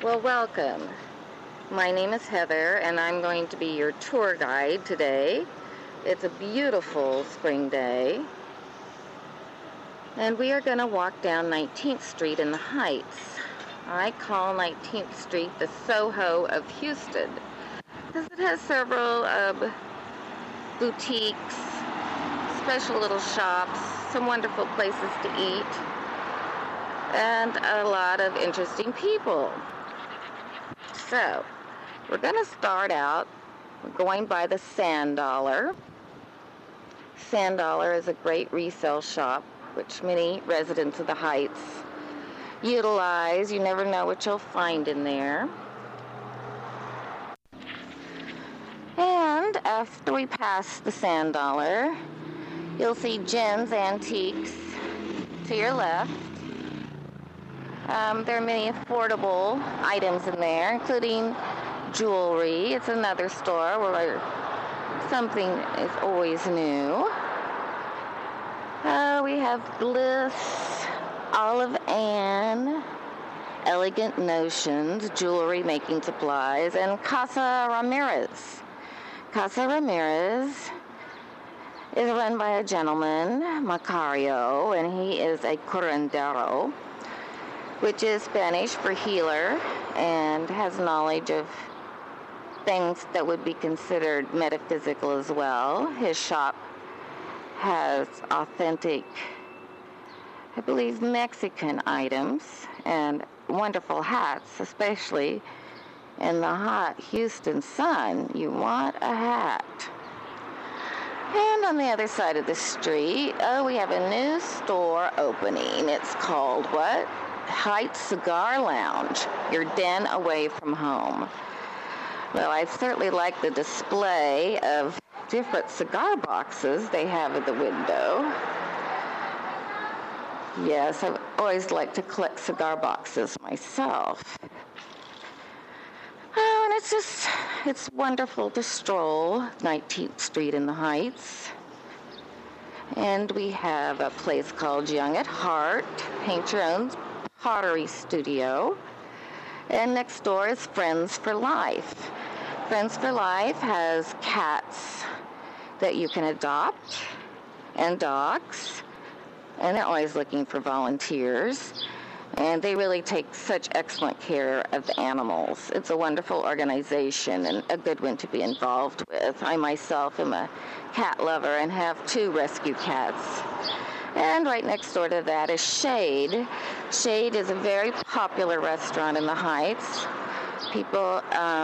Well, welcome. My name is Heather, and I'm going to be your tour guide today. It's a beautiful spring day, and we are going to walk down 19th Street in the Heights. I call 19th Street the Soho of Houston, because it has several boutiques, special little shops, some wonderful places to eat, and a lot of interesting people. So, we're going to start out going by the Sand Dollar. Sand Dollar is a great resale shop, which many residents of the Heights utilize. You never know what you'll find in there. And after we pass the Sand Dollar, you'll see Jen's Antiques to your left. There are many affordable items in there, including jewelry. It's another store where something is always new. We have Bliss, Olive Ann, Elegant Notions, jewelry making supplies, and Casa Ramirez. Casa Ramirez is run by a gentleman, Macario, and he is a curandero, which is Spanish for healer, and has knowledge of things that would be considered metaphysical as well. His shop has authentic, I believe, Mexican items and wonderful hats, especially in the hot Houston sun. You want a hat. And on the other side of the street, we have a new store opening. It's called what? Heights Cigar Lounge, your den away from home. Well, I certainly like the display of different cigar boxes they have at the window. Yes, I've always liked to collect cigar boxes myself. Oh, and it's wonderful to stroll 19th Street in the Heights. And we have a place called Young at Heart, paint your own pottery studio. And next door is Friends for Life. Friends for Life has cats that you can adopt and dogs, and they're always looking for volunteers, and they really take such excellent care of the animals. It's a wonderful organization and a good one to be involved with. I myself am a cat lover and have 2 rescue cats. And right next door to that is Shade. Shade is a very popular restaurant in the Heights. People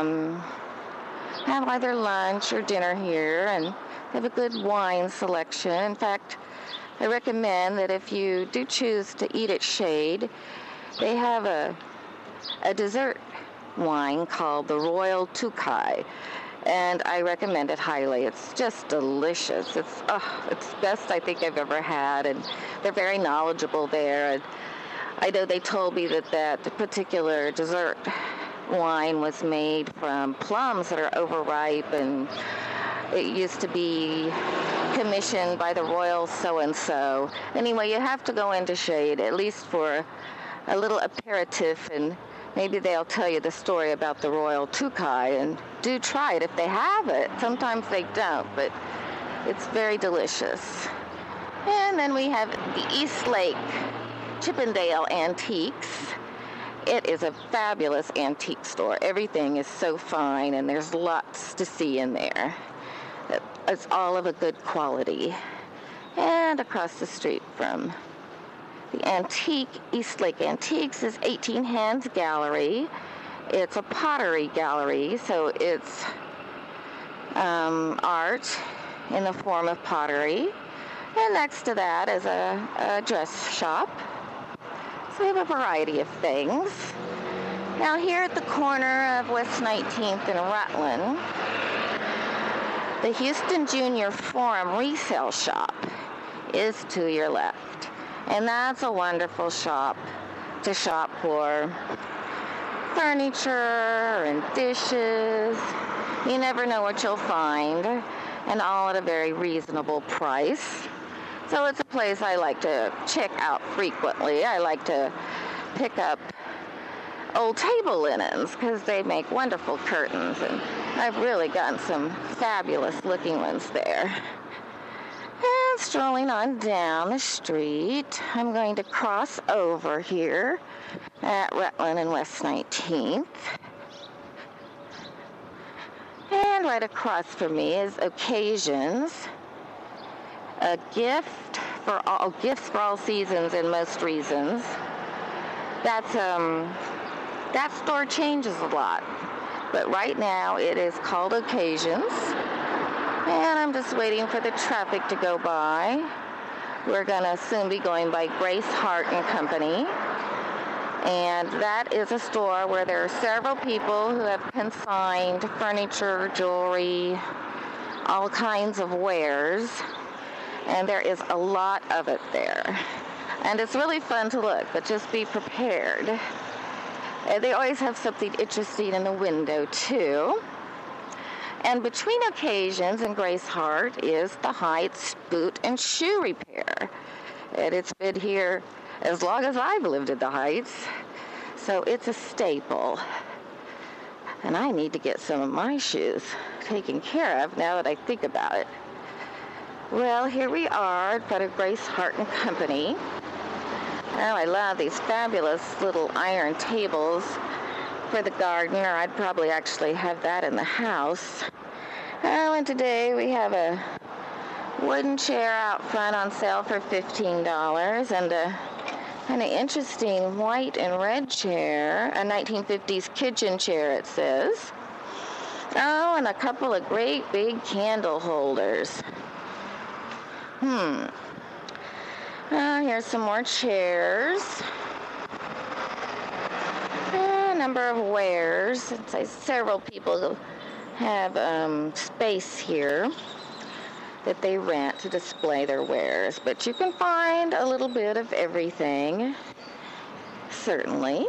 have either lunch or dinner here and have a good wine selection. In fact, I recommend that if you do choose to eat at Shade, they have a dessert wine called the Royal Tukai. And I recommend it highly. It's just delicious. It's the best I think I've ever had, and they're very knowledgeable there. And I know they told me that particular dessert wine was made from plums that are overripe, and it used to be commissioned by the Royal so-and-so. Anyway, you have to go into Shade, at least for a little aperitif, and maybe they'll tell you the story about the Royal Tukai, and do try it if they have it. Sometimes they don't, but it's very delicious. And then we have the East Lake Chippendale Antiques. It is a fabulous antique store. Everything is so fine, and there's lots to see in there. It's all of a good quality. And across the street from the antique East Lake Antiques is 18 Hands Gallery. It's a pottery gallery, so it's art in the form of pottery. And next to that is a dress shop. So we have a variety of things. Now here at the corner of West 19th and Rutland, the Houston Junior Forum resale shop is to your left. And that's a wonderful shop to shop for furniture and dishes. You never know what you'll find, and all at a very reasonable price. So it's a place I like to check out frequently. I like to pick up old table linens because they make wonderful curtains, and I've really gotten some fabulous looking ones there. And strolling on down the street, I'm going to cross over here at Rutland and West 19th. And right across from me is Occasions, a gifts for all seasons and most reasons. That store changes a lot, but right now it is called Occasions. And I'm just waiting for the traffic to go by. We're going to soon be going by Grace Hart and Company. And that is a store where there are several people who have consigned furniture, jewelry, all kinds of wares. And there is a lot of it there. And it's really fun to look, but just be prepared. They always have something interesting in the window, too. And between Occasions and Grace Hart is the Heights Boot and Shoe Repair. And it's been here as long as I've lived at the Heights, so it's a staple. And I need to get some of my shoes taken care of now that I think about it. Well, here we are in front of Grace Hart and Company. Oh, I love these fabulous little iron tables for the garden, or I'd probably actually have that in the house. Oh, and today we have a wooden chair out front on sale for $15, and a kind of interesting white and red chair, a 1950s kitchen chair, it says. Oh, and a couple of great big candle holders. Here's some more chairs. A number of wares. Several people have space here that they rent to display their wares, but you can find a little bit of everything, certainly.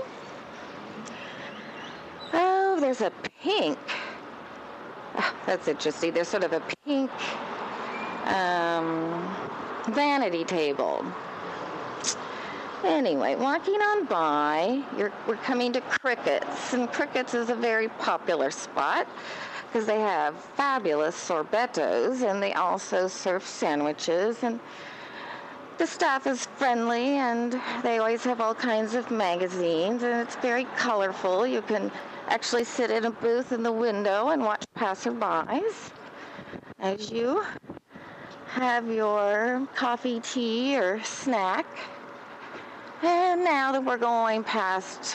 Oh, there's a pink. Oh, that's interesting. There's sort of a pink vanity table. Anyway, walking on by, we're coming to Crickets, and Crickets is a very popular spot because they have fabulous sorbettos, and they also serve sandwiches, and the staff is friendly, and they always have all kinds of magazines, and it's very colorful. You can actually sit in a booth in the window and watch passerbys as you have your coffee, tea, or snack. And now that we're going past,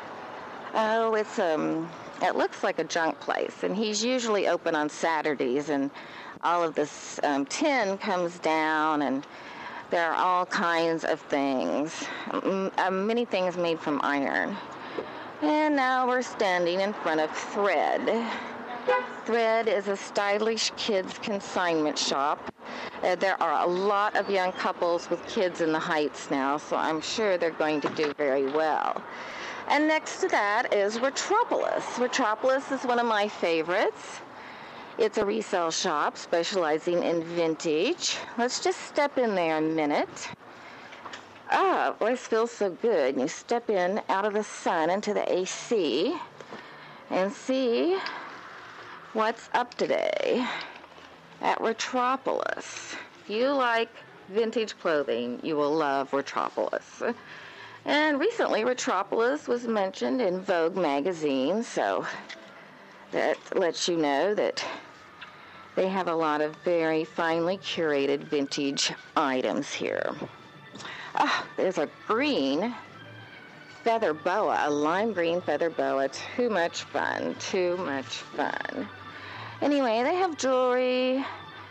it looks like a junk place, and he's usually open on Saturdays, and all of this tin comes down, and there are all kinds of things, many things made from iron. And now we're standing in front of Thread. Thread is a stylish kids consignment shop. There are a lot of young couples with kids in the Heights now, so I'm sure they're going to do very well. And next to that is Retropolis. Retropolis is one of my favorites. It's a resale shop specializing in vintage. Let's just step in there a minute. Oh, it feels so good. You step in out of the sun into the AC and see what's up today at Retropolis. If you like vintage clothing, you will love Retropolis. And recently, Retropolis was mentioned in Vogue magazine, so that lets you know that they have a lot of very finely curated vintage items here. Oh, there's a green feather boa, a lime green feather boa. Too much fun, too much fun. Anyway, they have jewelry,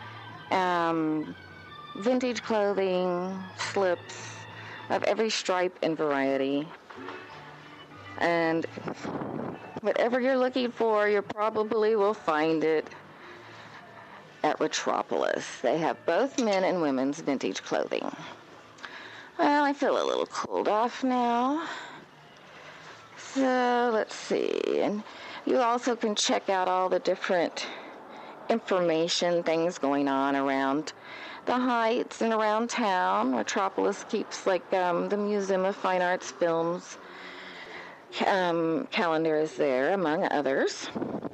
vintage clothing, slips of every stripe and variety. And whatever you're looking for, you probably will find it at Retropolis. They have both men and women's vintage clothing. Well, I feel a little cooled off now. So let's see. And you also can check out all the different information, things going on around the Heights and around town. Retropolis keeps like the Museum of Fine Arts films calendar is there, among others.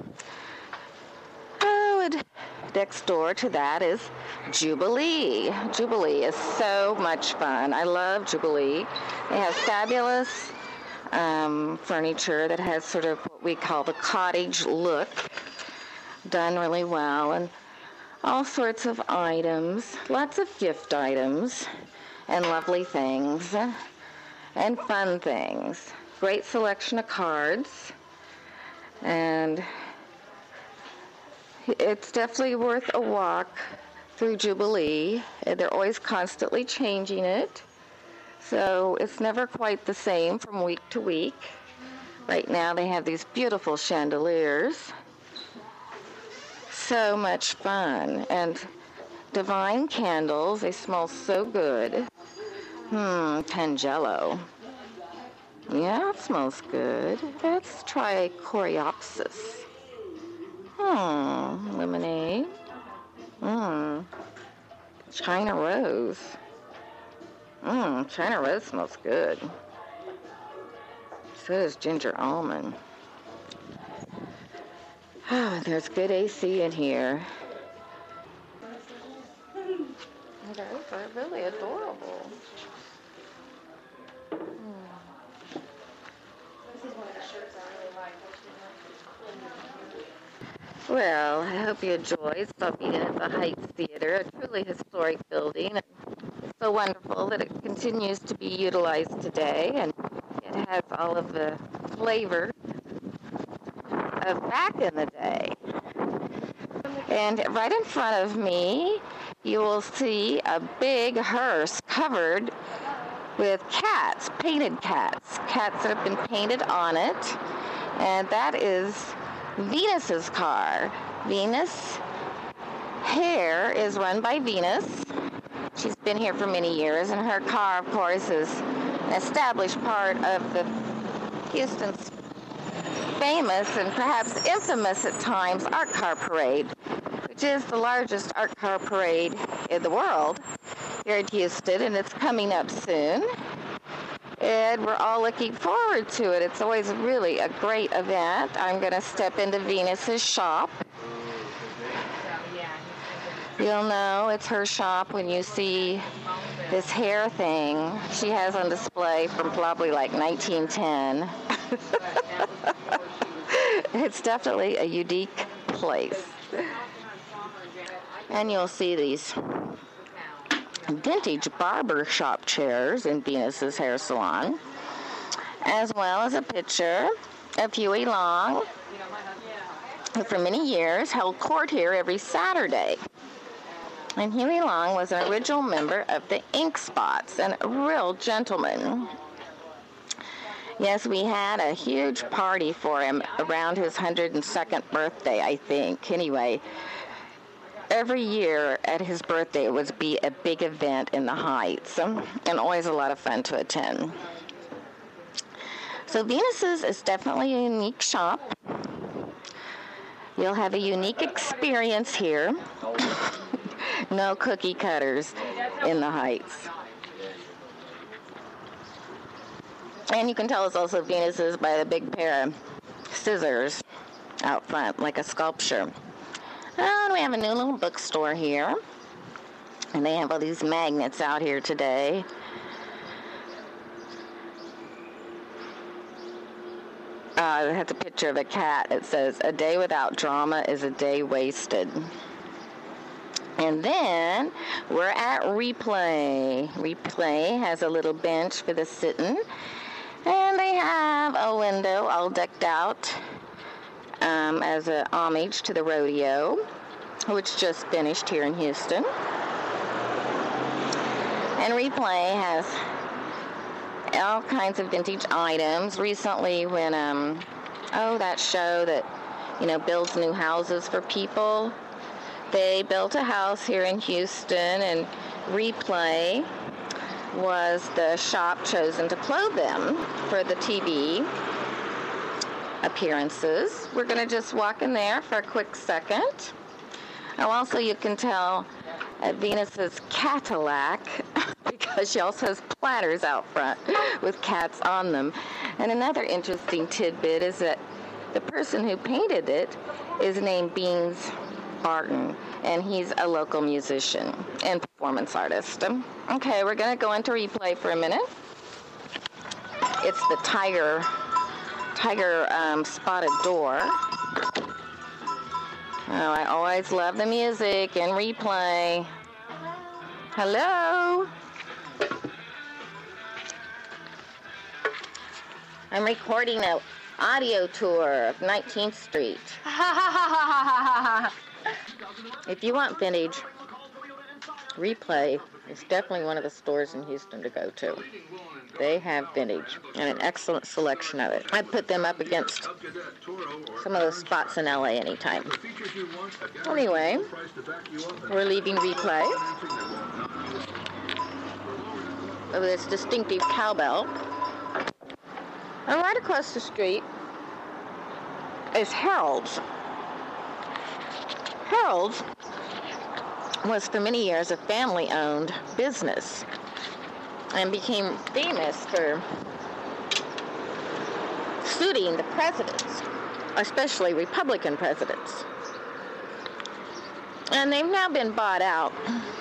Oh, and next door to that is Jubilee. Jubilee is so much fun. I love Jubilee. They have fabulous furniture that has sort of what we call the cottage look, done really well, and all sorts of items, lots of gift items, and lovely things, and fun things. Great selection of cards, and it's definitely worth a walk through Jubilee. They're always constantly changing it, so it's never quite the same from week to week. Right now they have these beautiful chandeliers. So much fun. And divine candles. They smell so good. Tangelo. Yeah, it smells good. Let's try Coreopsis. Lemonade. China Rose. China Rose smells good. So does Ginger Almond. Oh, there's good AC in here. Those are really adorable. This is one of the shirts I really like. Well, I hope you enjoyed stopping in at the Heights Theater, a truly historic building. It's so wonderful that it continues to be utilized today, and it has all of the flavor of back in the day. And right in front of me, you will see a big hearse covered with cats, painted cats that have been painted on it. And that is Venus's car. Venus Hair is run by Venus. She's been here for many years, and her car, of course, is an established part of the Houston's famous and perhaps infamous at times art car parade, which is the largest art car parade in the world here in Houston, and it's coming up soon. And we're all looking forward to it. It's always really a great event. I'm going to step into Venus's shop. You'll know it's her shop when you see this hair thing she has on display from probably like 1910. It's definitely a unique place. And you'll see these vintage barber shop chairs in Venus's hair salon, as well as a picture of Huey Long, who for many years held court here every Saturday. And Huey Long was an original member of the Ink Spots and a real gentleman. Yes, we had a huge party for him around his 102nd birthday, I think. Anyway, every year at his birthday it would be a big event in the Heights, and always a lot of fun to attend. So Venus's is definitely a unique shop. You'll have a unique experience here. No cookie cutters in the Heights. And you can tell it's also Venus's by the big pair of scissors out front, like a sculpture. And we have a new little bookstore here. And they have all these magnets out here today. It has a picture of a cat. It says, "A day without drama is a day wasted." And then we're at Replay. Replay has a little bench for the sitting. And they have a window all decked out as a homage to the rodeo, which just finished here in Houston. And Replay has all kinds of vintage items. Recently when, that show that, builds new houses for people, they built a house here in Houston, and Replay was the shop chosen to clothe them for the TV appearances. We're going to just walk in there for a quick second. Oh, also you can tell at Venus's Cadillac, because She also has platters out front with cats on them. And another interesting tidbit is that the person who painted it is named Beans Barton, and he's a local musician and performance artist. Okay, we're going to go into replay for a minute. It's the tiger spotted door. Oh, I always love the music and replay. Hello? I'm recording an audio tour of 19th Street. If you want vintage replay, it's definitely one of the stores in Houston to go to. They have vintage and an excellent selection of it. I'd put them up against some of those spots in LA anytime. Anyway, we're leaving replay of this distinctive cowbell. And right across the street is Harold's. Harold's was for many years a family-owned business and became famous for suiting the presidents, especially Republican presidents. And they've now been bought out,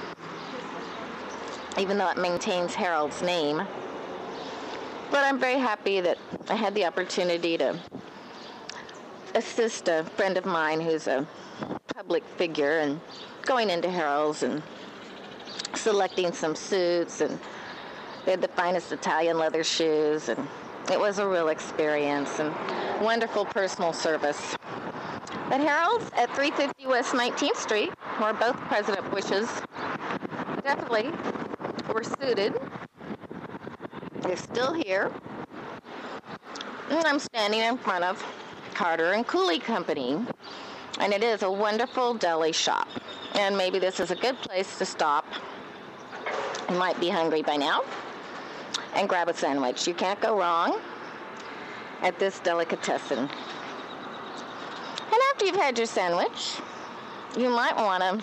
even though it maintains Harold's name. But I'm very happy that I had the opportunity to assist a friend of mine who's a public figure and going into Harold's and selecting some suits, and they had the finest Italian leather shoes, and it was a real experience and wonderful personal service. But Harold's at 350 West 19th Street, where both President Bushes definitely were suited, is still here. And I'm standing in front of Carter and Cooley Company, and it is a wonderful deli shop. And maybe this is a good place to stop. You might be hungry by now, and grab a sandwich. You can't go wrong at this delicatessen. And after you've had your sandwich, you might want to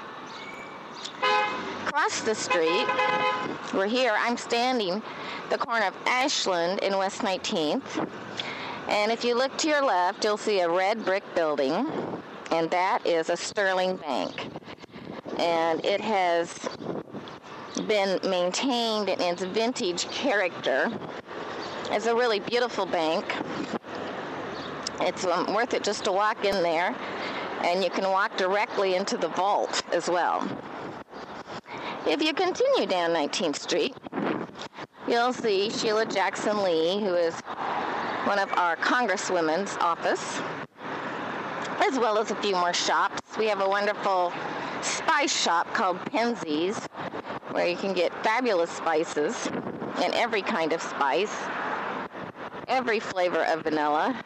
cross the street. We're here. I'm standing the corner of Ashland and West 19th. And if you look to your left, you'll see a red brick building, and that is a Sterling Bank. And it has been maintained in its vintage character. It's a really beautiful bank. It's worth it just to walk in there, and you can walk directly into the vault as well. If you continue down 19th Street, you'll see Sheila Jackson Lee, who is one of our Congresswomen's office, as well as a few more shops. We have a wonderful spice shop called Penzies, where you can get fabulous spices and every kind of spice, every flavor of vanilla.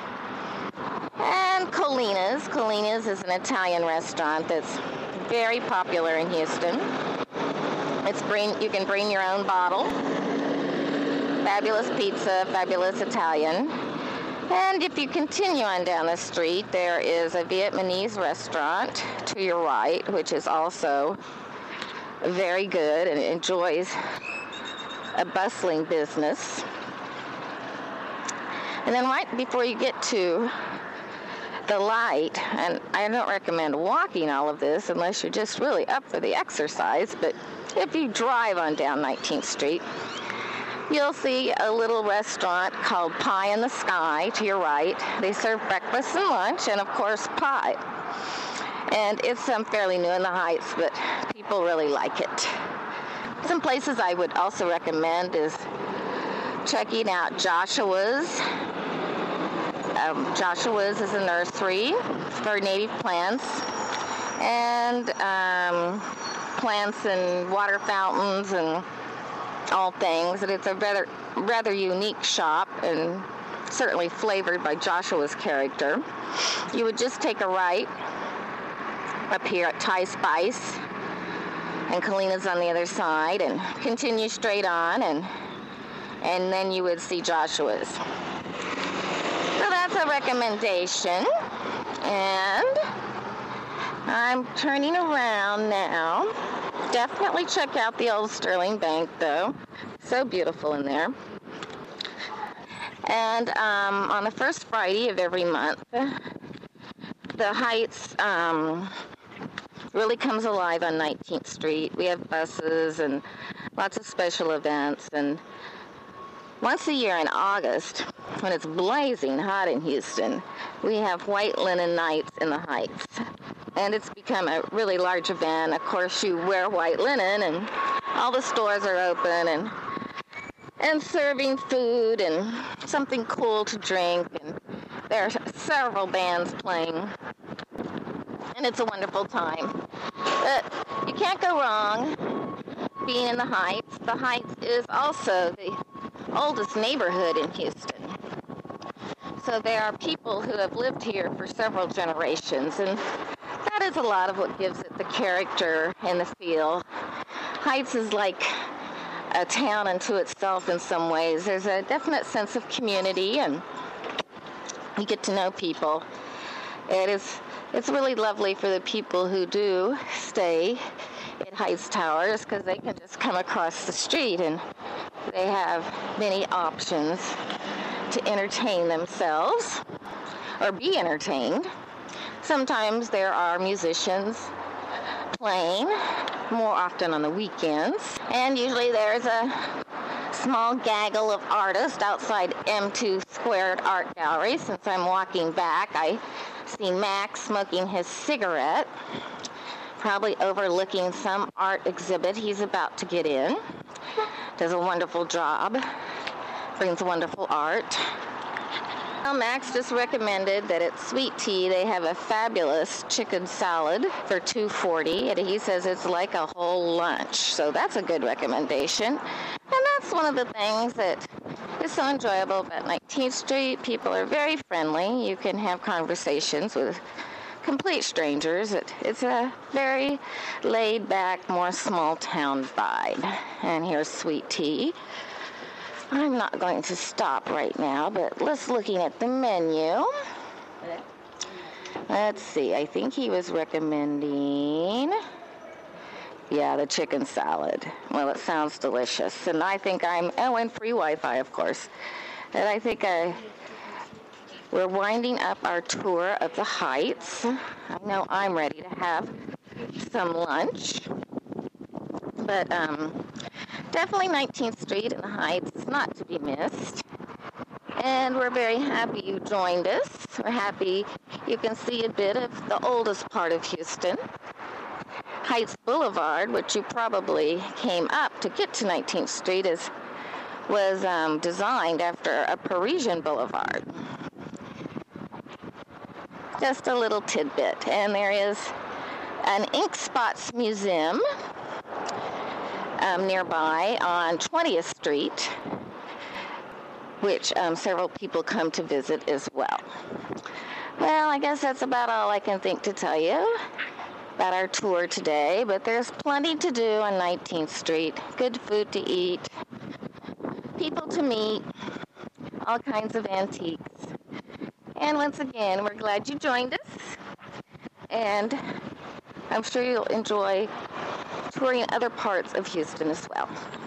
And Colina's. Colina's is an Italian restaurant that's very popular in Houston. You can bring your own bottle. Fabulous pizza, fabulous Italian. And if you continue on down the street, there is a Vietnamese restaurant to your right, which is also very good and enjoys a bustling business. And then right before you get to the light, and I don't recommend walking all of this unless you're just really up for the exercise, but if you drive on down 19th Street, you'll see a little restaurant called Pie in the Sky to your right. They serve breakfast and lunch, and of course pie. And it's fairly new in the Heights, but people really like it. Some places I would also recommend is checking out Joshua's. Joshua's is a nursery for native plants and plants and water fountains and all things. And it's a rather unique shop and certainly flavored by Joshua's character. You would just take a right up here at Thai Spice, and Colina's on the other side, and continue straight on, and then you would see Joshua's. So that's a recommendation. And I'm turning around now definitely check out the old Sterling Bank, though. So beautiful in there. And on the first Friday of every month, the Heights really comes alive on 19th Street. We have buses and lots of special events. And once a year in August, when it's blazing hot in Houston, we have White Linen Nights in the Heights. And it's become a really large event. Of course, you wear white linen, and all the stores are open, and serving food and something cool to drink. And there are several bands playing. And it's a wonderful time. But you can't go wrong being in the Heights. The Heights is also the oldest neighborhood in Houston. So there are people who have lived here for several generations, and that is a lot of what gives it the character and the feel. Heights is like a town unto itself in some ways. There's a definite sense of community, and you get to know people. It's really lovely for the people who do stay at Heights Towers, because they can just come across the street and they have many options to entertain themselves or be entertained. Sometimes there are musicians playing, more often on the weekends, and usually there's a small gaggle of artists outside M2 Squared Art Gallery. Since I'm walking back, I see Max smoking his cigarette, probably overlooking some art exhibit he's about to get in. Does a wonderful job, brings wonderful art. Well, Max just recommended that at Sweet Tea they have a fabulous chicken salad for $2.40, and he says it's like a whole lunch, so that's a good recommendation. And that's one of the things that is so enjoyable about 19th Street. People are very friendly. You can have conversations with complete strangers. It's a very laid-back, more small-town vibe. And here's Sweet Tea. I'm not going to stop right now, but let's looking at the menu. Let's see. I think he was recommending, the chicken salad. Well, it sounds delicious. And I think and free Wi-Fi, of course. And I think we're winding up our tour of the Heights. I know I'm ready to have some lunch. But definitely 19th Street in the Heights is not to be missed. And we're very happy you joined us. We're happy you can see a bit of the oldest part of Houston. Heights Boulevard, which you probably came up to get to 19th Street, was designed after a Parisian boulevard. Just a little tidbit. And there is an Ink Spots Museum nearby on 20th Street, which several people come to visit as well. Well, I guess that's about all I can think to tell you about our tour today, but there's plenty to do on 19th Street. Good food to eat, people to meet, all kinds of antiques. And once again, we're glad you joined us, and I'm sure you'll enjoy touring other parts of Houston as well.